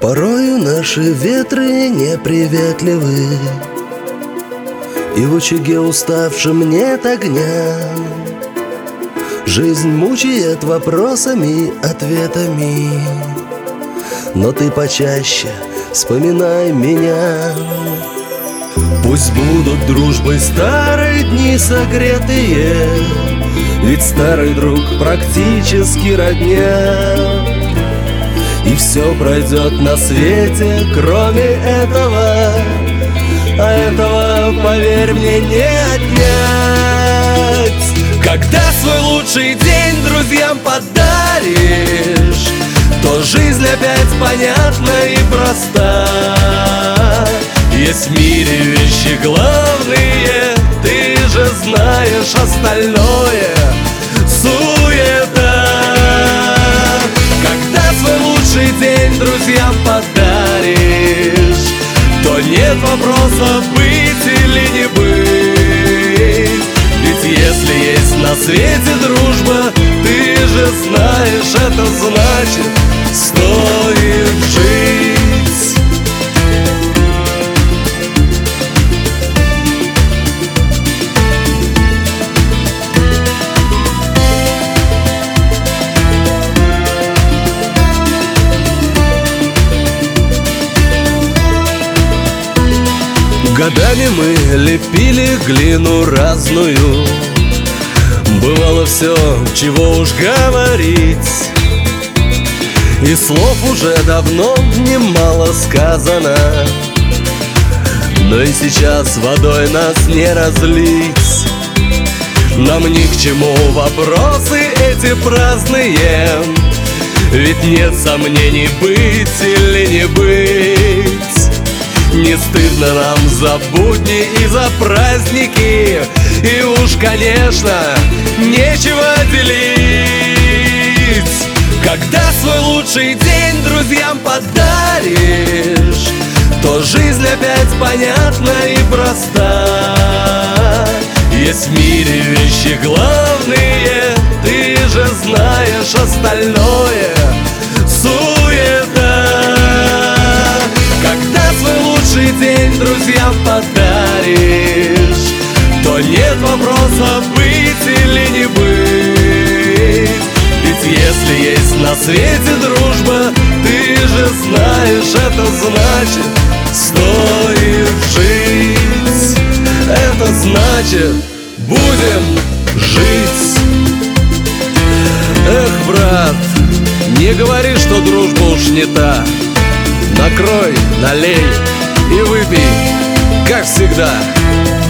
Порою наши ветры неприветливы, и в очаге уставшем нет огня. Жизнь мучает вопросами, ответами, но ты почаще вспоминай меня. Пусть будут дружбой старые дни согретые, ведь старый друг практически родня. И все пройдет на свете, кроме этого, а этого, поверь мне, не отнять. Когда свой лучший день друзьям подаришь, то жизнь опять понятна и проста. Есть в мире вещи главные, ты же знаешь, остальное суета. Когда свой лучший день друзьям подаришь, то нет вопроса, быть или не быть. Ведь если есть на свете дружба, ты же знаешь, это значит, стоит жить. Годами мы лепили глину разную, бывало все, чего уж говорить, и слов уже давно немало сказано, но и сейчас водой нас не разлить. Нам ни к чему вопросы эти праздные, ведь нет сомнений, быть или не быть. Не стыдно нам за будни и за праздники, и уж, конечно, нечего делить. Когда свой лучший день друзьям подаришь, то жизнь опять понятна и проста. Есть в мире вещи главные, ты же знаешь, остальное суета. Когда свой лучший день друзьям подаришь, то нет вопроса, быть или не быть. Ведь если есть на свете дружба, ты же знаешь, это значит, стоит жить. Это значит, будем жить. Эх, брат, не говори, что дружба уж не та. Накрой, налей и выпей, как всегда.